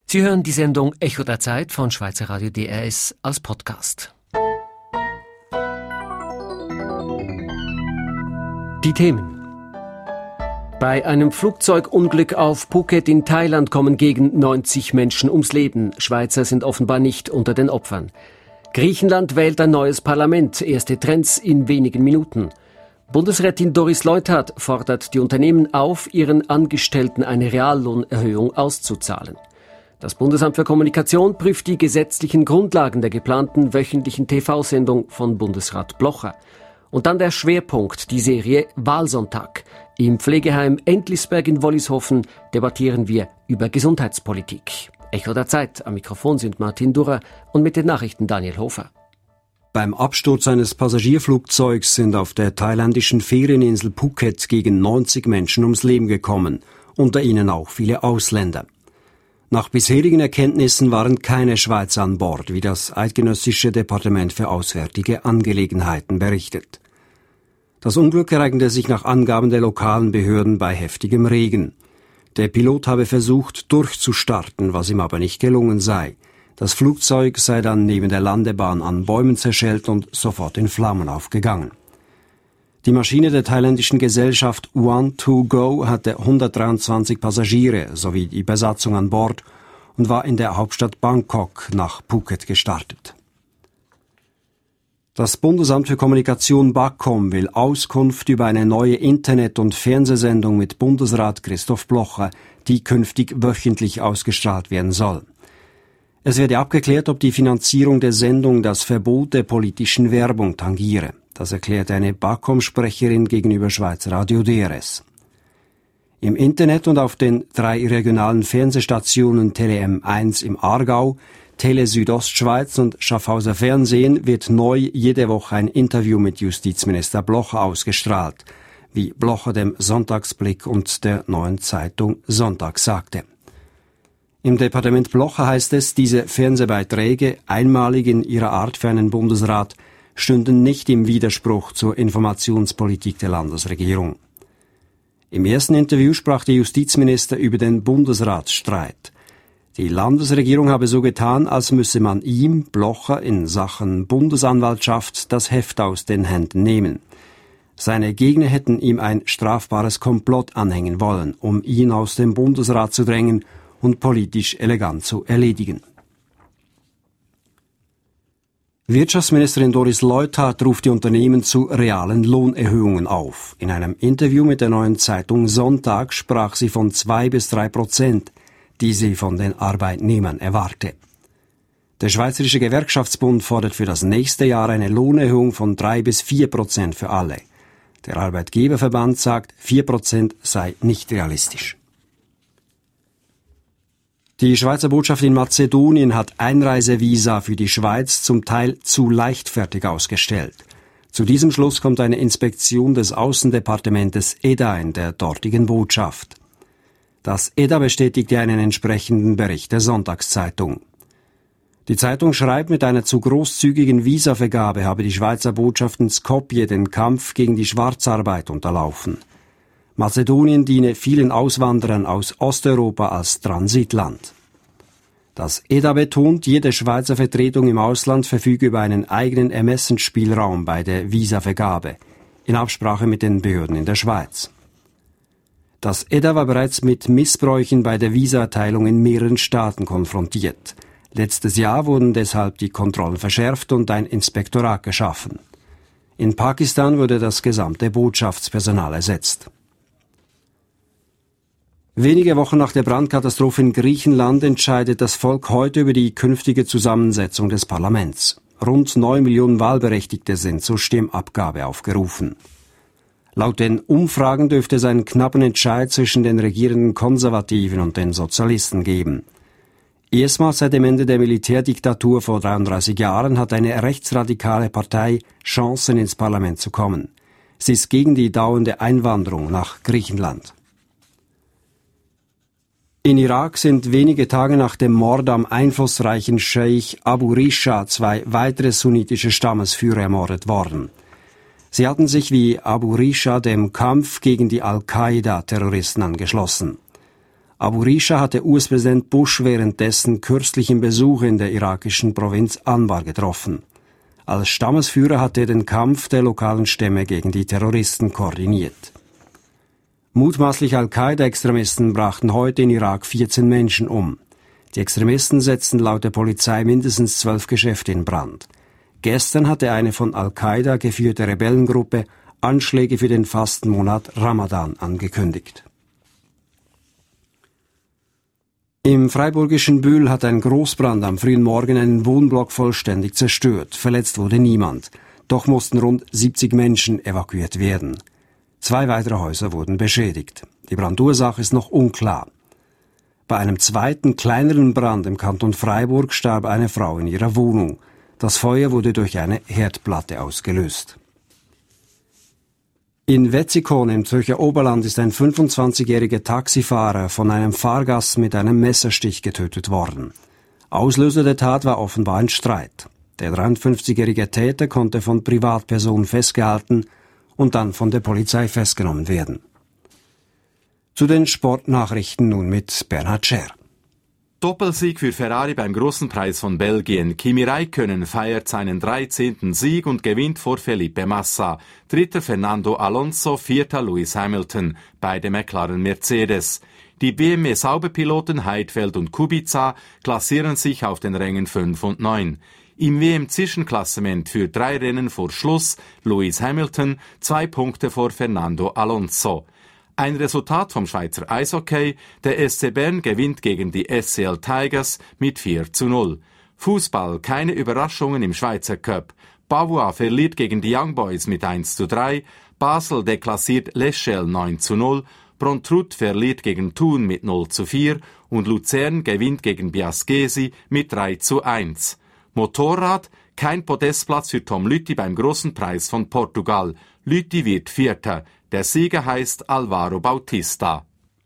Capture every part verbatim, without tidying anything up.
Sie hören die Sendung Echo der Zeit von Schweizer Radio D R S als Podcast. Die Themen. Bei einem Flugzeugunglück auf Phuket in Thailand kommen gegen neunzig Menschen ums Leben. Schweizer sind offenbar nicht unter den Opfern. Griechenland wählt ein neues Parlament. Erste Trends in wenigen Minuten. Bundesrätin Doris Leuthard fordert die Unternehmen auf, ihren Angestellten eine Reallohnerhöhung auszuzahlen. Das Bundesamt für Kommunikation prüft die gesetzlichen Grundlagen der geplanten wöchentlichen T V-Sendung von Bundesrat Blocher. Und dann der Schwerpunkt, die Serie Wahlsonntag. Im Pflegeheim Entlisberg in Wollishofen debattieren wir über Gesundheitspolitik. Echo der Zeit, am Mikrofon sind Martin Durrer und mit den Nachrichten Daniel Hofer. Beim Absturz eines Passagierflugzeugs sind auf der thailändischen Ferieninsel Phuket gegen neunzig Menschen ums Leben gekommen, unter ihnen auch viele Ausländer. Nach bisherigen Erkenntnissen waren keine Schweizer an Bord, wie das Eidgenössische Departement für Auswärtige Angelegenheiten berichtet. Das Unglück ereignete sich nach Angaben der lokalen Behörden bei heftigem Regen. Der Pilot habe versucht, durchzustarten, was ihm aber nicht gelungen sei. Das Flugzeug sei dann neben der Landebahn an Bäumen zerschellt und sofort in Flammen aufgegangen. Die Maschine der thailändischen Gesellschaft One to Go hatte hundertdreiundzwanzig Passagiere sowie die Besatzung an Bord und war in der Hauptstadt Bangkok nach Phuket gestartet. Das Bundesamt für Kommunikation BAKOM will Auskunft über eine neue Internet- und Fernsehsendung mit Bundesrat Christoph Blocher, die künftig wöchentlich ausgestrahlt werden soll. Es werde abgeklärt, ob die Finanzierung der Sendung das Verbot der politischen Werbung tangiere. Das erklärt eine BAKOM-Sprecherin gegenüber Schweizer Radio D R S. Im Internet und auf den drei regionalen Fernsehstationen Tele M eins im Aargau, Tele Südostschweiz und Schaffhauser Fernsehen wird neu jede Woche ein Interview mit Justizminister Blocher ausgestrahlt, wie Blocher dem Sonntagsblick und der Neuen Zeitung Sonntag sagte. Im Departement Blocher heißt es, diese Fernsehbeiträge, einmalig in ihrer Art für einen Bundesrat, stünden nicht im Widerspruch zur Informationspolitik der Landesregierung. Im ersten Interview sprach der Justizminister über den Bundesratsstreit. Die Landesregierung habe so getan, als müsse man ihm, Blocher, in Sachen Bundesanwaltschaft das Heft aus den Händen nehmen. Seine Gegner hätten ihm ein strafbares Komplott anhängen wollen, um ihn aus dem Bundesrat zu drängen und politisch elegant zu erledigen. Wirtschaftsministerin Doris Leuthard ruft die Unternehmen zu realen Lohnerhöhungen auf. In einem Interview mit der Neuen Zeitung Sonntag sprach sie von zwei bis drei Prozent, die sie von den Arbeitnehmern erwarte. Der Schweizerische Gewerkschaftsbund fordert für das nächste Jahr eine Lohnerhöhung von drei bis vier Prozent für alle. Der Arbeitgeberverband sagt, vier Prozent sei nicht realistisch. Die Schweizer Botschaft in Mazedonien hat Einreisevisa für die Schweiz zum Teil zu leichtfertig ausgestellt. Zu diesem Schluss kommt eine Inspektion des Außendepartementes E D A in der dortigen Botschaft. Das E D A bestätigte einen entsprechenden Bericht der Sonntagszeitung. Die Zeitung schreibt, mit einer zu großzügigen Visavergabe habe die Schweizer Botschaft in Skopje den Kampf gegen die Schwarzarbeit unterlaufen. Mazedonien diene vielen Auswanderern aus Osteuropa als Transitland. Das E D A betont, jede Schweizer Vertretung im Ausland verfüge über einen eigenen Ermessensspielraum bei der Visavergabe, in Absprache mit den Behörden in der Schweiz. Das E D A war bereits mit Missbräuchen bei der Visaerteilung in mehreren Staaten konfrontiert. Letztes Jahr wurden deshalb die Kontrollen verschärft und ein Inspektorat geschaffen. In Pakistan wurde das gesamte Botschaftspersonal ersetzt. Wenige Wochen nach der Brandkatastrophe in Griechenland entscheidet das Volk heute über die künftige Zusammensetzung des Parlaments. Rund neun Millionen Wahlberechtigte sind zur Stimmabgabe aufgerufen. Laut den Umfragen dürfte es einen knappen Entscheid zwischen den regierenden Konservativen und den Sozialisten geben. Erstmals seit dem Ende der Militärdiktatur vor dreiunddreißig Jahren hat eine rechtsradikale Partei Chancen, ins Parlament zu kommen. Sie ist gegen die dauernde Einwanderung nach Griechenland. In Irak sind wenige Tage nach dem Mord am einflussreichen Scheich Abu Risha zwei weitere sunnitische Stammesführer ermordet worden. Sie hatten sich wie Abu Risha dem Kampf gegen die Al-Qaida-Terroristen angeschlossen. Abu Risha hatte U S-Präsident Bush währenddessen kürzlichen Besuch in der irakischen Provinz Anbar getroffen. Als Stammesführer hatte er den Kampf der lokalen Stämme gegen die Terroristen koordiniert. Mutmaßlich Al-Qaida-Extremisten brachten heute in Irak vierzehn Menschen um. Die Extremisten setzten laut der Polizei mindestens zwölf Geschäfte in Brand. Gestern hatte eine von Al-Qaida geführte Rebellengruppe Anschläge für den Fastenmonat Ramadan angekündigt. Im freiburgischen Bühl hat ein Großbrand am frühen Morgen einen Wohnblock vollständig zerstört. Verletzt wurde niemand. Doch mussten rund siebzig Menschen evakuiert werden. Zwei weitere Häuser wurden beschädigt. Die Brandursache ist noch unklar. Bei einem zweiten, kleineren Brand im Kanton Freiburg starb eine Frau in ihrer Wohnung. Das Feuer wurde durch eine Herdplatte ausgelöst. In Wetzikon im Zürcher Oberland ist ein fünfundzwanzigjähriger Taxifahrer von einem Fahrgast mit einem Messerstich getötet worden. Auslöser der Tat war offenbar ein Streit. Der dreiundfünfzigjährige Täter konnte von Privatpersonen festgehalten und dann von der Polizei festgenommen werden. Zu den Sportnachrichten nun mit Bernhard Scher. Doppelsieg für Ferrari beim Großen Preis von Belgien. Kimi Räikkönen feiert seinen dreizehnten Sieg und gewinnt vor Felipe Massa. Dritter Fernando Alonso, vierter Lewis Hamilton, beide McLaren Mercedes. Die B M W-Sauberpiloten Heidfeld und Kubica klassieren sich auf den Rängen fünf und neun. Im W M-Zwischenklassement für drei Rennen vor Schluss Lewis Hamilton, zwei Punkte vor Fernando Alonso. Ein Resultat vom Schweizer Eishockey, der S C Bern gewinnt gegen die S C L Tigers mit vier zu null. Fußball, keine Überraschungen im Schweizer Cup. Bavois verliert gegen die Young Boys mit eins zu drei, Basel deklassiert L'Eschelle neun zu null, Brontrut verliert gegen Thun mit null zu vier und Luzern gewinnt gegen Biasgesi mit drei zu eins. Motorrad, kein Podestplatz für Tom Lüthi beim Großen Preis von Portugal. Lüthi wird Vierter. Der Sieger heißt Alvaro Bautista.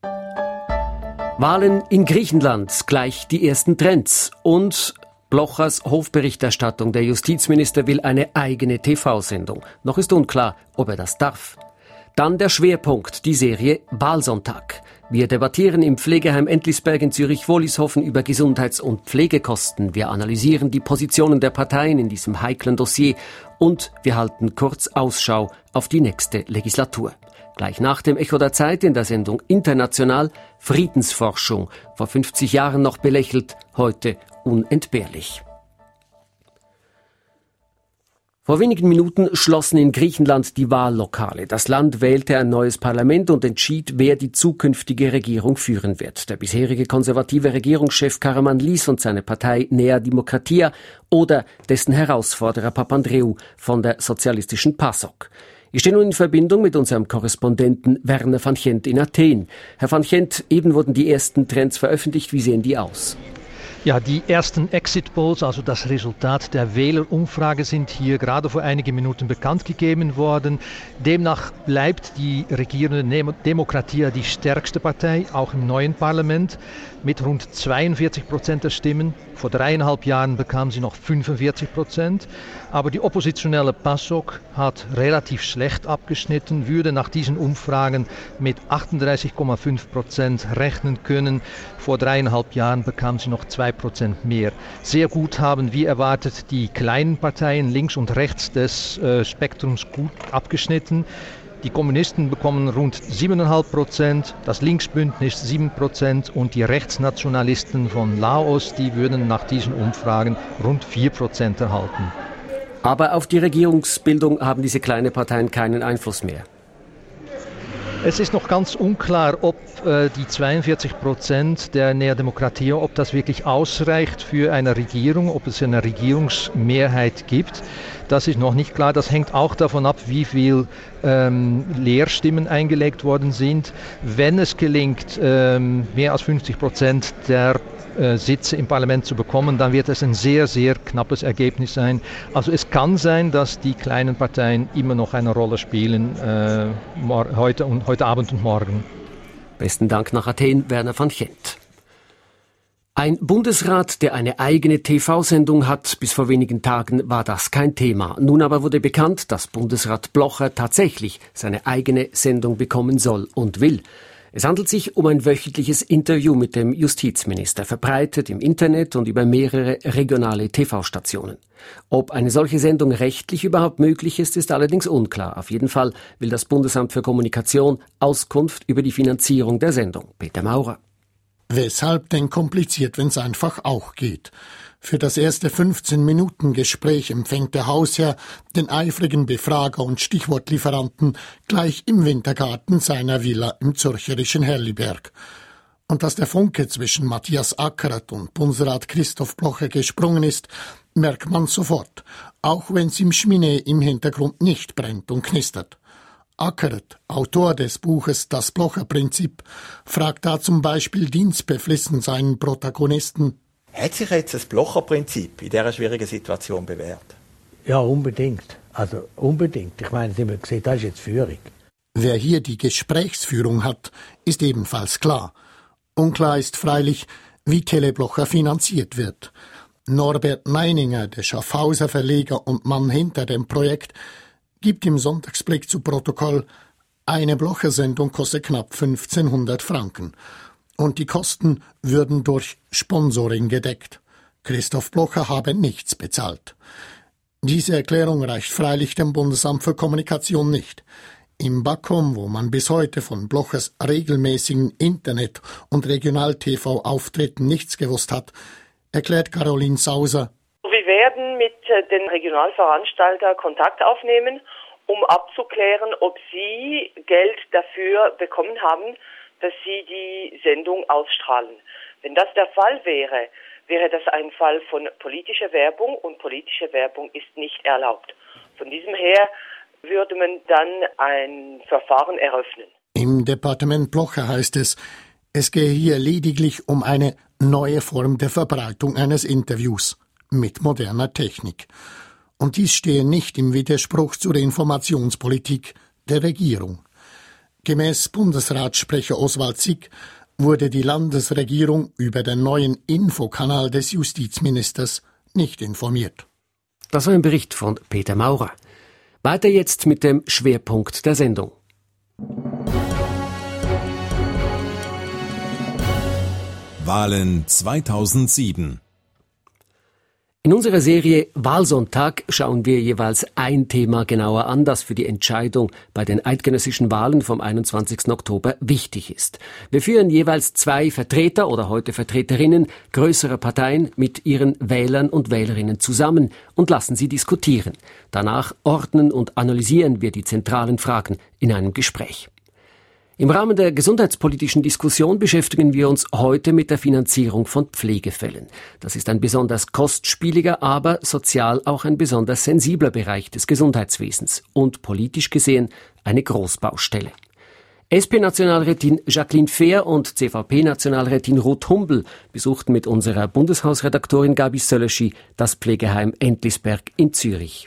Wahlen in Griechenland, gleich die ersten Trends. Und Blochers Hofberichterstattung. Der Justizminister will eine eigene T V-Sendung. Noch ist unklar, ob er das darf. Dann der Schwerpunkt, die Serie Wahlsonntag. Wir debattieren im Pflegeheim Entlisberg in Zürich-Wollishofen über Gesundheits- und Pflegekosten. Wir analysieren die Positionen der Parteien in diesem heiklen Dossier und wir halten kurz Ausschau auf die nächste Legislatur. Gleich nach dem Echo der Zeit in der Sendung International Friedensforschung. Vor fünfzig Jahren noch belächelt, heute unentbehrlich. Vor wenigen Minuten schlossen in Griechenland die Wahllokale. Das Land wählte ein neues Parlament und entschied, wer die zukünftige Regierung führen wird. Der bisherige konservative Regierungschef Karamanlis und seine Partei Nea Dimokratia oder dessen Herausforderer Papandreou von der sozialistischen PASOK. Ich stehe nun in Verbindung mit unserem Korrespondenten Werner van Gent in Athen. Herr van Gent, eben wurden die ersten Trends veröffentlicht. Wie sehen die aus? Ja, die ersten Exit Polls, also das Resultat der Wählerumfrage, sind hier gerade vor einigen Minuten bekannt gegeben worden. Demnach bleibt die regierende Demokratia die stärkste Partei, auch im neuen Parlament, mit rund zweiundvierzig Prozent der Stimmen. Vor dreieinhalb Jahren bekam sie noch fünfundvierzig Prozent. Aber die oppositionelle PASOK hat relativ schlecht abgeschnitten, würde nach diesen Umfragen mit achtunddreißig Komma fünf Prozent rechnen können. Vor dreieinhalb Jahren bekam sie noch zwei Prozent mehr. Sehr gut haben, wie erwartet, die kleinen Parteien links und rechts des äh, Spektrums gut abgeschnitten. Die Kommunisten bekommen rund sieben Komma fünf Prozent, das Linksbündnis sieben Prozent und die Rechtsnationalisten von Laos, die würden nach diesen Umfragen rund vier Prozent erhalten. Aber auf die Regierungsbildung haben diese kleinen Parteien keinen Einfluss mehr. Es ist noch ganz unklar, ob äh, die zweiundvierzig Prozent der Nea Dimokratia, ob das wirklich ausreicht für eine Regierung, ob es eine Regierungsmehrheit gibt. Das ist noch nicht klar. Das hängt auch davon ab, wie viel ähm, Leerstimmen eingelegt worden sind. Wenn es gelingt, ähm, mehr als fünfzig Prozent der äh, Sitze im Parlament zu bekommen, dann wird es ein sehr, sehr knappes Ergebnis sein. Also es kann sein, dass die kleinen Parteien immer noch eine Rolle spielen, äh, heute, und, heute Abend und morgen. Besten Dank nach Athen, Werner van Gent. Ein Bundesrat, der eine eigene T V-Sendung hat, bis vor wenigen Tagen war das kein Thema. Nun aber wurde bekannt, dass Bundesrat Blocher tatsächlich seine eigene Sendung bekommen soll und will. Es handelt sich um ein wöchentliches Interview mit dem Justizminister, verbreitet im Internet und über mehrere regionale T V-Stationen. Ob eine solche Sendung rechtlich überhaupt möglich ist, ist allerdings unklar. Auf jeden Fall will das Bundesamt für Kommunikation Auskunft über die Finanzierung der Sendung. Peter Maurer. Weshalb denn kompliziert, wenn es einfach auch geht? Für das erste fünfzehn-Minuten-Gespräch empfängt der Hausherr den eifrigen Befrager und Stichwortlieferanten gleich im Wintergarten seiner Villa im zürcherischen Herliberg. Und dass der Funke zwischen Matthias Ackeret und Bundesrat Christoph Blocher gesprungen ist, merkt man sofort, auch wenn's im Schminee im Hintergrund nicht brennt und knistert. Ackeret, Autor des Buches Das Blocher-Prinzip, fragt da zum Beispiel dienstbeflissen seinen Protagonisten: Hat sich jetzt das Blocher-Prinzip in dieser schwierigen Situation bewährt? Ja, unbedingt. Also unbedingt. Ich meine, Sie haben gesehen, das ist jetzt Führung. Wer hier die Gesprächsführung hat, ist ebenfalls klar. Unklar ist freilich, wie Teleblocher finanziert wird. Norbert Meininger, der Schaffhauser Verleger und Mann hinter dem Projekt, gibt im Sonntagsblick zu Protokoll: Eine Blocher-Sendung kostet knapp fünfzehnhundert Franken. Und die Kosten würden durch Sponsoring gedeckt. Christoph Blocher habe nichts bezahlt. Diese Erklärung reicht freilich dem Bundesamt für Kommunikation nicht. Im BAKOM, wo man bis heute von Blochers regelmäßigen Internet- und Regional-T V-Auftritten nichts gewusst hat, erklärt Caroline Sauser: Wir werden mit den Regionalveranstaltern Kontakt aufnehmen, um abzuklären, ob sie Geld dafür bekommen haben, dass sie die Sendung ausstrahlen. Wenn das der Fall wäre, wäre das ein Fall von politischer Werbung, und politische Werbung ist nicht erlaubt. Von diesem her würde man dann ein Verfahren eröffnen. Im Departement Blocher heißt es, es gehe hier lediglich um eine neue Form der Verbreitung eines Interviews mit moderner Technik. Und dies stehe nicht im Widerspruch zur Informationspolitik der Regierung. Gemäß Bundesratssprecher Oswald Sick wurde die Landesregierung über den neuen Infokanal des Justizministers nicht informiert. Das war ein Bericht von Peter Maurer. Weiter jetzt mit dem Schwerpunkt der Sendung. Wahlen zweitausendsieben. In unserer Serie Wahlsonntag schauen wir jeweils ein Thema genauer an, das für die Entscheidung bei den eidgenössischen Wahlen vom einundzwanzigsten Oktober wichtig ist. Wir führen jeweils zwei Vertreter oder heute Vertreterinnen größerer Parteien mit ihren Wählern und Wählerinnen zusammen und lassen sie diskutieren. Danach ordnen und analysieren wir die zentralen Fragen in einem Gespräch. Im Rahmen der gesundheitspolitischen Diskussion beschäftigen wir uns heute mit der Finanzierung von Pflegefällen. Das ist ein besonders kostspieliger, aber sozial auch ein besonders sensibler Bereich des Gesundheitswesens und politisch gesehen eine Großbaustelle. S P-Nationalrätin Jacqueline Fehr und C V P-Nationalrätin Ruth Humbel besuchten mit unserer Bundeshausredaktorin Gabi Söleschi das Pflegeheim Entlisberg in Zürich.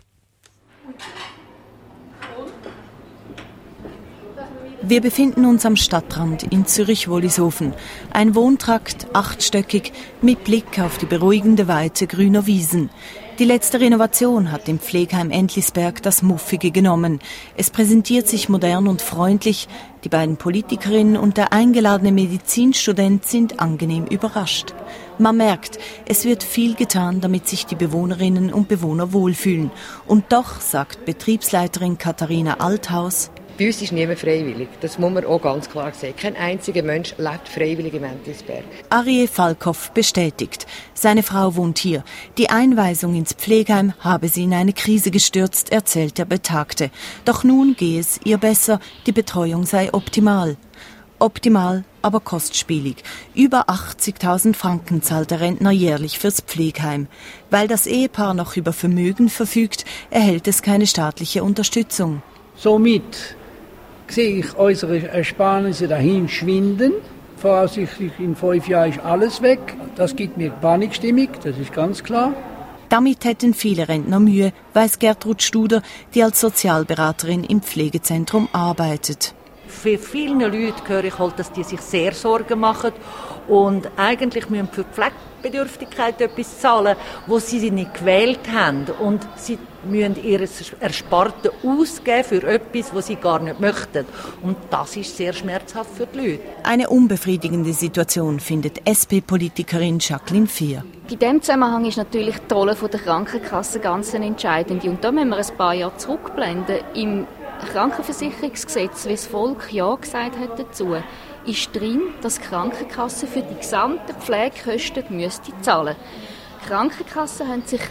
Wir befinden uns am Stadtrand in Zürich-Wollishofen. Ein Wohntrakt, achtstöckig, mit Blick auf die beruhigende Weite grüner Wiesen. Die letzte Renovation hat dem Pflegeheim Entlisberg das Muffige genommen. Es präsentiert sich modern und freundlich. Die beiden Politikerinnen und der eingeladene Medizinstudent sind angenehm überrascht. Man merkt, es wird viel getan, damit sich die Bewohnerinnen und Bewohner wohlfühlen. Und doch, sagt Betriebsleiterin Katharina Althaus: Bei uns ist niemand freiwillig. Das muss man auch ganz klar sehen. Kein einziger Mensch lebt freiwillig im Entlisberg. Arie Falkhoff bestätigt. Seine Frau wohnt hier. Die Einweisung ins Pflegeheim habe sie in eine Krise gestürzt, erzählt der Betagte. Doch nun gehe es ihr besser. Die Betreuung sei optimal. Optimal, aber kostspielig. Über achtzigtausend Franken zahlt der Rentner jährlich fürs Pflegeheim. Weil das Ehepaar noch über Vermögen verfügt, erhält es keine staatliche Unterstützung. Somit sehe ich unsere Ersparnisse dahin schwinden. Voraussichtlich in fünf Jahren ist alles weg. Das gibt mir Panikstimmung, das ist ganz klar. Damit hätten viele Rentner Mühe, weiß Gertrud Studer, die als Sozialberaterin im Pflegezentrum arbeitet. für viele Leute höre ich halt, dass die sich sehr Sorgen machen und eigentlich müssen für die Pflegebedürftigkeit etwas zahlen, wo sie nicht gewählt haben. Und sie müssen ihr Ersparte ausgeben für etwas, was sie gar nicht möchten. Und das ist sehr schmerzhaft für die Leute. Eine unbefriedigende Situation findet S P-Politikerin Jacqueline Fehr. In diesem Zusammenhang ist natürlich die Rolle der Krankenkasse ganz entscheidend. Und da müssen wir ein paar Jahre zurückblenden. Im Krankenversicherungsgesetz, wie das Volk Ja gesagt hat dazu, ist drin, dass die Krankenkasse für die gesamten Pflegekosten müsste zahlen. Die Krankenkassen haben sich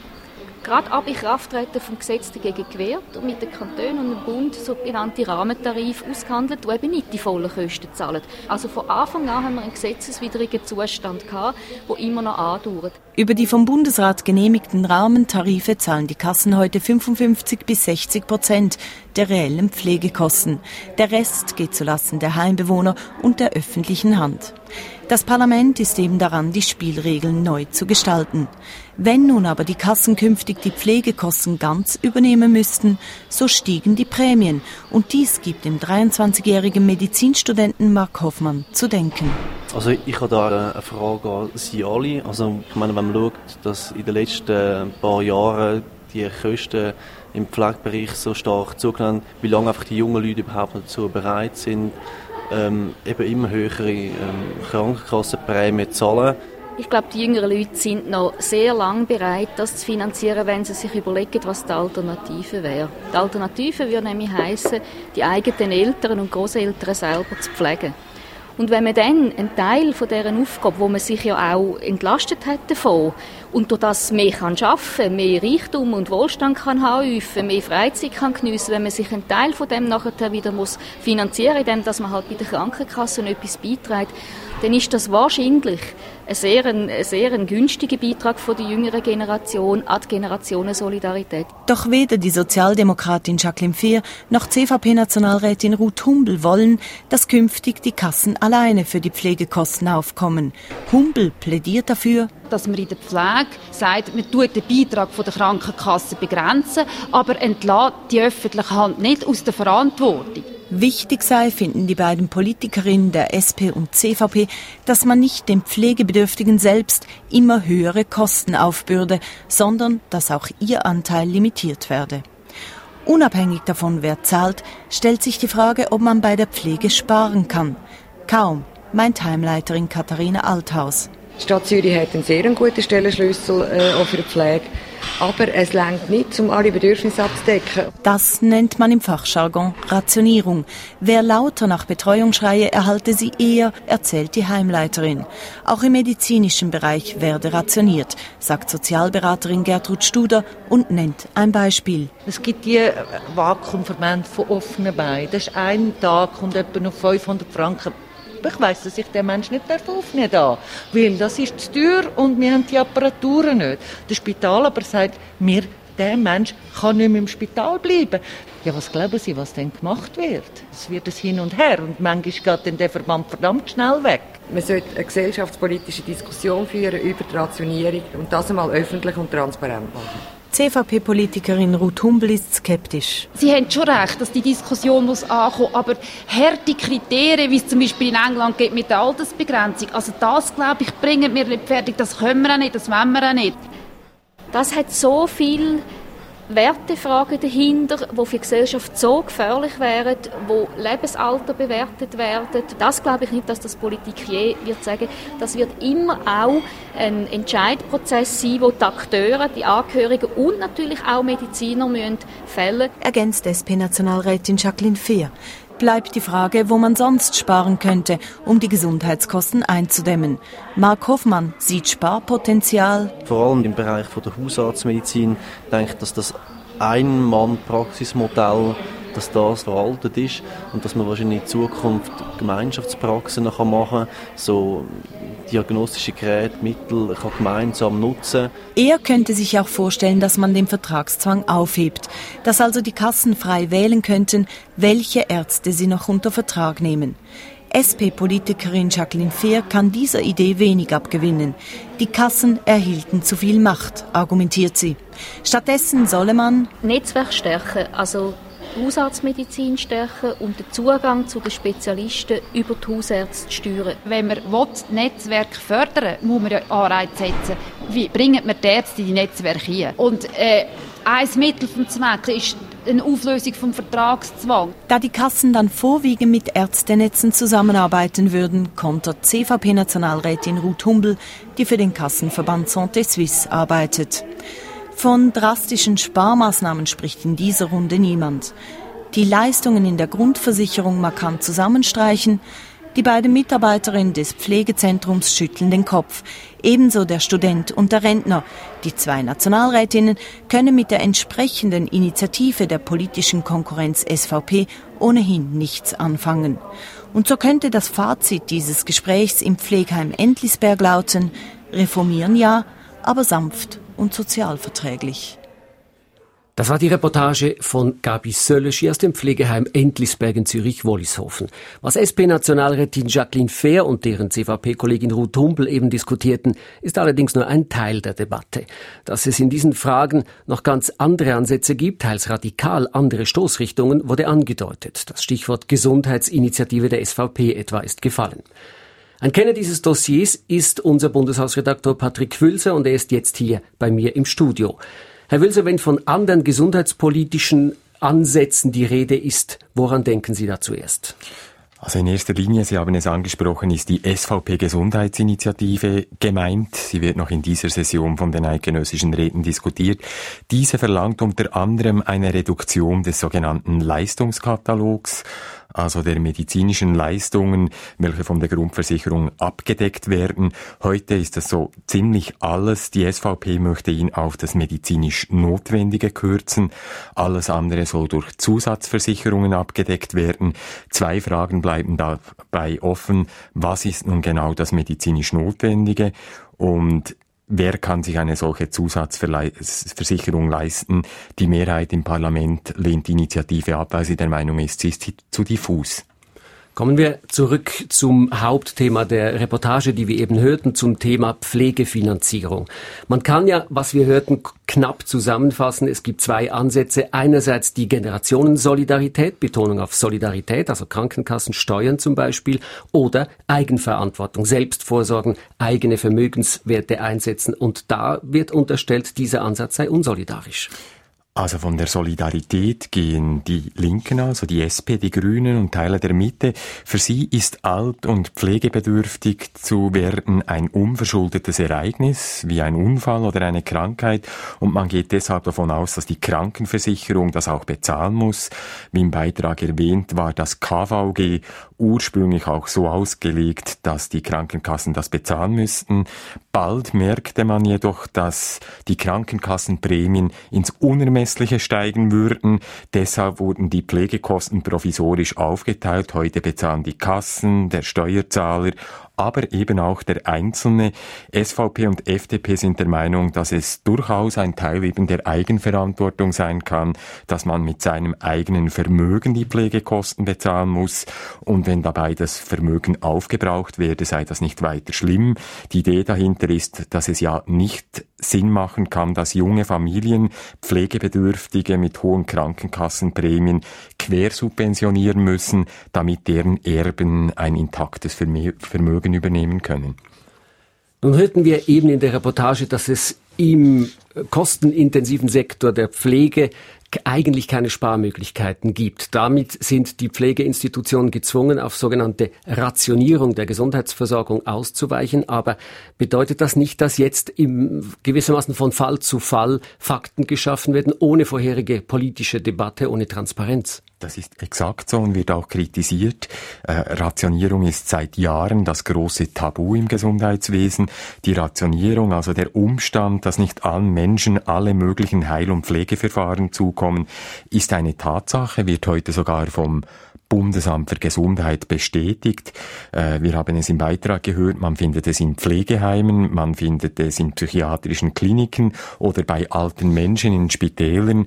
gerade ab Inkrafttreten vom Gesetz dagegen gewehrt und mit den Kantonen und dem Bund sogenannte Rahmentarife ausgehandelt, die eben nicht die vollen Kosten zahlen. Also von Anfang an haben wir einen gesetzeswidrigen Zustand gehabt, der immer noch andauert. Über die vom Bundesrat genehmigten Rahmentarife zahlen die Kassen heute fünfundfünfzig bis sechzig Prozent der reellen Pflegekosten. Der Rest geht zulasten der Heimbewohner und der öffentlichen Hand. Das Parlament ist eben daran, die Spielregeln neu zu gestalten. Wenn nun aber die Kassen künftig die Pflegekosten ganz übernehmen müssten, so stiegen die Prämien. Und dies gibt dem dreiundzwanzigjährigen Medizinstudenten Mark Hoffmann zu denken. Also ich habe da eine Frage an Sie alle. Also ich meine, wenn man schaut, dass in den letzten paar Jahren die Kosten im Pflegebereich so stark zugenommen haben, wie lange einfach die jungen Leute überhaupt dazu bereit sind, ähm, eben immer höhere ähm, Krankenkassenprämien zu zahlen. Ich glaube, die jüngeren Leute sind noch sehr lange bereit, das zu finanzieren, wenn sie sich überlegen, was die Alternative wäre. Die Alternative würde nämlich heissen, die eigenen Eltern und Großeltern selber zu pflegen. Und wenn man dann einen Teil von dieser Aufgabe, wo man sich ja auch entlastet hat davon, und durch das mehr kann arbeiten, mehr Reichtum und Wohlstand kann anhäufen, mehr Freizeit kann geniessen, wenn man sich einen Teil von dem nachher wieder muss finanzieren, indem dass man halt bei der Krankenkasse etwas beiträgt, dann ist das wahrscheinlich ein sehr, ein, ein sehr ein günstiger Beitrag von der jüngeren Generation an die Generationensolidarität. Doch weder die Sozialdemokratin Jacqueline Fehr noch C V P-Nationalrätin Ruth Humbel wollen, dass künftig die Kassen alleine für die Pflegekosten aufkommen. Humbel plädiert dafür, dass man in der Pflege sagt, man tut den Beitrag von der Krankenkasse begrenzen, aber entlässt die öffentliche Hand nicht aus der Verantwortung. Wichtig sei, finden die beiden Politikerinnen der S P und C V P, dass man nicht den Pflegebedürftigen selbst immer höhere Kosten aufbürde, sondern dass auch ihr Anteil limitiert werde. Unabhängig davon, wer zahlt, stellt sich die Frage, ob man bei der Pflege sparen kann. Kaum, meint Heimleiterin Katharina Althaus. Die Stadt Zürich hat einen sehr guten Stellenschlüssel äh, auch für die Pflege. Aber es reicht nicht, um alle Bedürfnisse abzudecken. Das nennt man im Fachjargon Rationierung. Wer lauter nach Betreuung schreie, erhalte sie eher, erzählt die Heimleiterin. Auch im medizinischen Bereich werde rationiert, sagt Sozialberaterin Gertrud Studer und nennt ein Beispiel. Es gibt die Vakuumverbände von offenen Beinen. Das ist ein Tag und etwa noch fünfhundert Franken. Ich weiss, dass ich den Menschen nicht aufnehmen darf, weil das ist zu teuer und wir haben die Apparaturen nicht. Das Spital aber sagt, mir, der Mensch kann nicht mehr im Spital bleiben. Ja, was glauben Sie, was denn gemacht wird? Es wird ein Hin und Her und manchmal geht dann der Verband verdammt schnell weg. Man sollte eine gesellschaftspolitische Diskussion führen über die Rationierung und das einmal öffentlich und transparent machen. C V P-Politikerin Ruth Humbel ist skeptisch. Sie haben schon recht, dass die Diskussion muss ankommen, aber harte Kriterien, wie es zum Beispiel in England geht mit der Altersbegrenzung, also das, glaube ich, bringen wir nicht fertig, das können wir auch nicht, das wollen wir auch nicht. Das hat so viele Wertefragen dahinter, die für die Gesellschaft so gefährlich wären, wo Lebensalter bewertet werden. Das glaube ich nicht, dass das Politik je wird sagen. Das wird immer auch ein Entscheidprozess sein, wo die Akteure, die Angehörigen und natürlich auch Mediziner müssen fällen. Ergänzt S P-Nationalrätin Jacqueline Fehr. Bleibt die Frage, wo man sonst sparen könnte, um die Gesundheitskosten einzudämmen. Mark Hoffmann sieht Sparpotenzial. Vor allem im Bereich der Hausarztmedizin denke ich, dass das Ein-Mann-Praxismodell, dass das veraltet ist und dass man wahrscheinlich in Zukunft Gemeinschaftspraxen machen kann, so diagnostische Geräte, Mittel kann gemeinsam nutzen. Er könnte sich auch vorstellen, dass man den Vertragszwang aufhebt, dass also die Kassen frei wählen könnten, welche Ärzte sie noch unter Vertrag nehmen. S P-Politikerin Jacqueline Fehr kann dieser Idee wenig abgewinnen. Die Kassen erhielten zu viel Macht, argumentiert sie. Stattdessen solle man Netzwerk stärken, also die Hausarztmedizin stärken und den Zugang zu den Spezialisten über die Hausärzte steuern. Wenn man das Netzwerk fördern will, muss man ja Anreize setzen. Wie bringen wir die Ärzte in die Netzwerke hin? Und äh, ein Mittel vom Zweck ist eine Auflösung vom Vertragszwang. Da die Kassen dann vorwiegend mit Ärztenetzen zusammenarbeiten würden, kontert C V P-Nationalrätin Ruth Humbel, die für den Kassenverband Santé Suisse arbeitet. Von drastischen Sparmaßnahmen spricht in dieser Runde niemand. Die Leistungen in der Grundversicherung markant zusammenstreichen. Die beiden Mitarbeiterinnen des Pflegezentrums schütteln den Kopf. Ebenso der Student und der Rentner. Die zwei Nationalrätinnen können mit der entsprechenden Initiative der politischen Konkurrenz S V P ohnehin nichts anfangen. Und so könnte das Fazit dieses Gesprächs im Pflegeheim Entlisberg lauten: Reformieren ja, aber sanft und sozialverträglich. Das war die Reportage von Gabi Sölleschi aus dem Pflegeheim Entlisberg in Zürich-Wollishofen. Was S P-Nationalrätin Jacqueline Fehr und deren C V P-Kollegin Ruth Humbel eben diskutierten, ist allerdings nur ein Teil der Debatte. Dass es in diesen Fragen noch ganz andere Ansätze gibt, teils radikal andere Stoßrichtungen, wurde angedeutet. Das Stichwort Gesundheitsinitiative der S V P etwa ist gefallen. Ein Kenner dieses Dossiers ist unser Bundeshausredaktor Patrick Wülser und er ist jetzt hier bei mir im Studio. Herr Wülser, wenn von anderen gesundheitspolitischen Ansätzen die Rede ist, woran denken Sie da zuerst? Also in erster Linie, Sie haben es angesprochen, ist die S V P-Gesundheitsinitiative gemeint. Sie wird noch in dieser Session von den eidgenössischen Räten diskutiert. Diese verlangt unter anderem eine Reduktion des sogenannten Leistungskatalogs, also der medizinischen Leistungen, welche von der Grundversicherung abgedeckt werden. Heute ist das so ziemlich alles. Die S V P möchte ihn auf das medizinisch Notwendige kürzen. Alles andere soll durch Zusatzversicherungen abgedeckt werden. Zwei Fragen bleiben dabei offen. Was ist nun genau das medizinisch Notwendige? Und wer kann sich eine solche Zusatzversicherung leisten? Die Mehrheit im Parlament lehnt die Initiative ab, weil sie der Meinung ist, sie ist zu diffus. Kommen wir zurück zum Hauptthema der Reportage, die wir eben hörten, zum Thema Pflegefinanzierung. Man kann ja, was wir hörten, knapp zusammenfassen. Es gibt zwei Ansätze. Einerseits die Generationensolidarität, Betonung auf Solidarität, also Krankenkassen, Steuern zum Beispiel, oder Eigenverantwortung, Selbstvorsorgen, eigene Vermögenswerte einsetzen. Und da wird unterstellt, dieser Ansatz sei unsolidarisch. Also von der Solidarität gehen die Linken, also die S P, die Grünen und Teile der Mitte. Für sie ist alt und pflegebedürftig zu werden ein unverschuldetes Ereignis, wie ein Unfall oder eine Krankheit. Und man geht deshalb davon aus, dass die Krankenversicherung das auch bezahlen muss. Wie im Beitrag erwähnt, war das K V G ursprünglich auch so ausgelegt, dass die Krankenkassen das bezahlen müssten. Bald merkte man jedoch, dass die Krankenkassenprämien ins Unermessliche steigen würden. Deshalb wurden die Pflegekosten provisorisch aufgeteilt. Heute bezahlen die Kassen, der Steuerzahler, aber eben auch der Einzelne. S V P und F D P sind der Meinung, dass es durchaus ein Teil eben der Eigenverantwortung sein kann, dass man mit seinem eigenen Vermögen die Pflegekosten bezahlen muss. Und wenn dabei das Vermögen aufgebraucht werde, sei das nicht weiter schlimm. Die Idee dahinter ist, dass es ja nicht Sinn machen kann, dass junge Familien Pflegebedürftige mit hohen Krankenkassenprämien quersubventionieren müssen, damit deren Erben ein intaktes Vermögen übernehmen können. Nun hörten wir eben in der Reportage, dass es im kostenintensiven Sektor der Pflege eigentlich keine Sparmöglichkeiten gibt. Damit sind die Pflegeinstitutionen gezwungen, auf sogenannte Rationierung der Gesundheitsversorgung auszuweichen. Aber bedeutet das nicht, dass jetzt im gewissermaßen von Fall zu Fall Fakten geschaffen werden, ohne vorherige politische Debatte, ohne Transparenz? Das ist exakt so und wird auch kritisiert. Äh, Rationierung ist seit Jahren das große Tabu im Gesundheitswesen. Die Rationierung, also der Umstand, dass nicht allen Menschen alle möglichen Heil- und Pflegeverfahren zukommen, ist eine Tatsache, wird heute sogar vom Bundesamt für Gesundheit bestätigt. Äh, wir haben es im Beitrag gehört, man findet es in Pflegeheimen, man findet es in psychiatrischen Kliniken oder bei alten Menschen in Spitälern.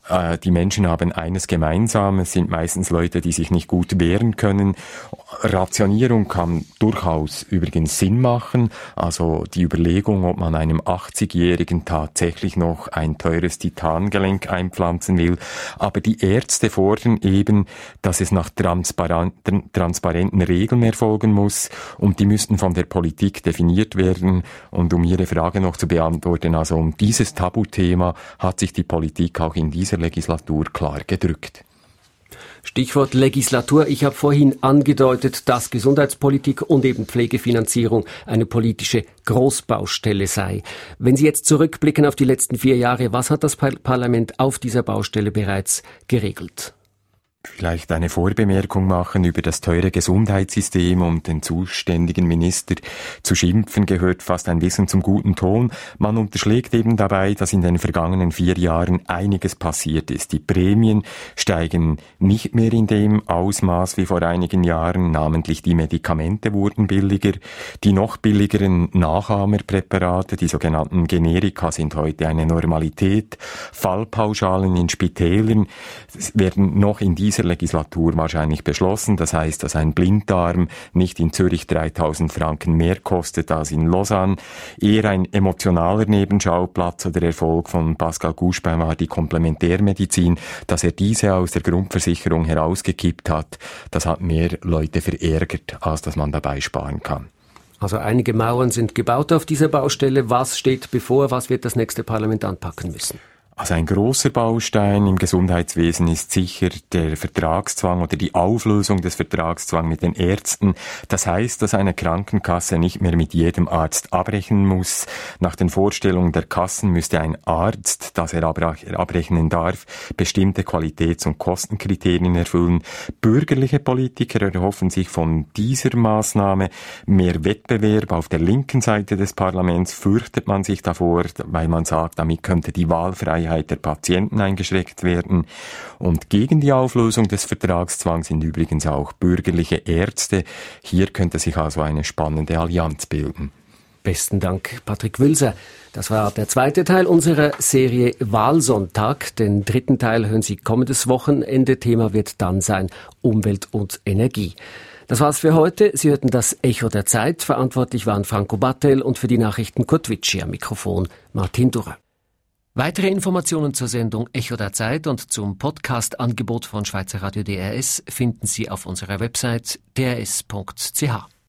äh, die Menschen haben eines gemeinsam, es sind meistens Leute, die sich nicht gut wehren können. Rationierung kann durchaus übrigens Sinn machen, also die Überlegung, ob man einem achtzigjährigen tatsächlich noch ein teures Titangelenk einpflanzen will. Aber die Ärzte fordern eben, dass es nach transparenten, transparenten Regeln erfolgen muss und die müssten von der Politik definiert werden. Und um Ihre Frage noch zu beantworten, also um dieses Tabuthema hat sich die Politik auch in dieser Legislatur klar gedrückt. Stichwort Legislatur. Ich habe vorhin angedeutet, dass Gesundheitspolitik und eben Pflegefinanzierung eine politische Großbaustelle sei. Wenn Sie jetzt zurückblicken auf die letzten vier Jahre, was hat das Parlament auf dieser Baustelle bereits geregelt? Vielleicht eine Vorbemerkung machen über das teure Gesundheitssystem und den zuständigen Minister zu schimpfen gehört fast ein bisschen zum guten Ton. Man unterschlägt eben dabei, dass in den vergangenen vier Jahren einiges passiert ist. Die Prämien steigen nicht mehr in dem Ausmaß wie vor einigen Jahren, namentlich die Medikamente wurden billiger. Die noch billigeren Nachahmerpräparate, die sogenannten Generika, sind heute eine Normalität. Fallpauschalen in Spitälern werden noch in dieser Legislatur wahrscheinlich beschlossen. Das heißt, dass ein Blinddarm nicht in Zürich dreitausend Franken mehr kostet als in Lausanne. Eher ein emotionaler Nebenschauplatz oder Erfolg von Pascal Couchepin war die Komplementärmedizin. Dass er diese aus der Grundversicherung herausgekippt hat, das hat mehr Leute verärgert, als dass man dabei sparen kann. Also einige Mauern sind gebaut auf dieser Baustelle. Was steht bevor? Was wird das nächste Parlament anpacken müssen? Also ein großer Baustein im Gesundheitswesen ist sicher der Vertragszwang oder die Auflösung des Vertragszwangs mit den Ärzten. Das heißt, dass eine Krankenkasse nicht mehr mit jedem Arzt abrechnen muss. Nach den Vorstellungen der Kassen müsste ein Arzt, das er abrechnen darf, bestimmte Qualitäts- und Kostenkriterien erfüllen. Bürgerliche Politiker erhoffen sich von dieser Maßnahme mehr Wettbewerb. Auf der linken Seite des Parlaments fürchtet man sich davor, weil man sagt, damit könnte die Wahlfreiheit der Patienten eingeschränkt werden. Und gegen die Auflösung des Vertragszwangs sind übrigens auch bürgerliche Ärzte. Hier könnte sich also eine spannende Allianz bilden. Besten Dank, Patrick Wülser. Das war der zweite Teil unserer Serie Wahlsonntag. Den dritten Teil hören Sie kommendes Wochenende. Thema wird dann sein Umwelt und Energie. Das war's für heute. Sie hörten das Echo der Zeit. Verantwortlich waren Franco Battel und für die Nachrichten Kurt Witschi, am Mikrofon Martin Durrer. Weitere Informationen zur Sendung Echo der Zeit und zum Podcast-Angebot von Schweizer Radio D R S finden Sie auf unserer Website d r s punkt c h.